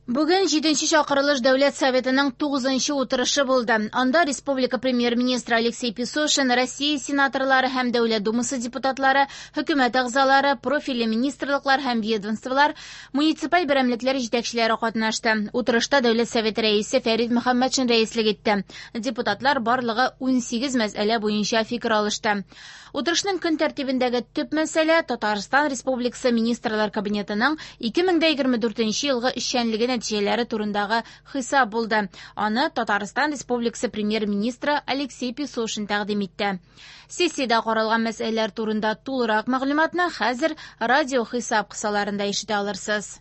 Бүген 7-нче чакырылыш Дәүләт Советының 9-нчы утырышы булды. Анда республика премьер-министры Алексей Песошин, Россия сенаторлары һәм Дәүләт Думасы депутатлары, хөкүмәт әгъзалары, профильле министрлыклар һәм ведомстволар, муниципаль берәмлекләр җитәкчеләре катнашты. Утырышта Дәүләт Советы рәисе Фәрит Мөхәммәтшин рәислек итте. Депутатлар барлыгы 18 мәсьәлә буенча фикер алышты. Утырышның көн тәртибендәге төп мәсьәлә Татарстан Республикасы Министрлар Кабинетының 2024 елгы эшчәнлеге нәтиҗәләре турындагы хисап булды. Аны Татарстан Республикасы премьер-министры Алексей Песошин тәкъдим итте. Сессиядә каралган мәсьәләләр турында тулырак мәгълүматны хәзер радио хисап кысаларында ишетә алырсыз.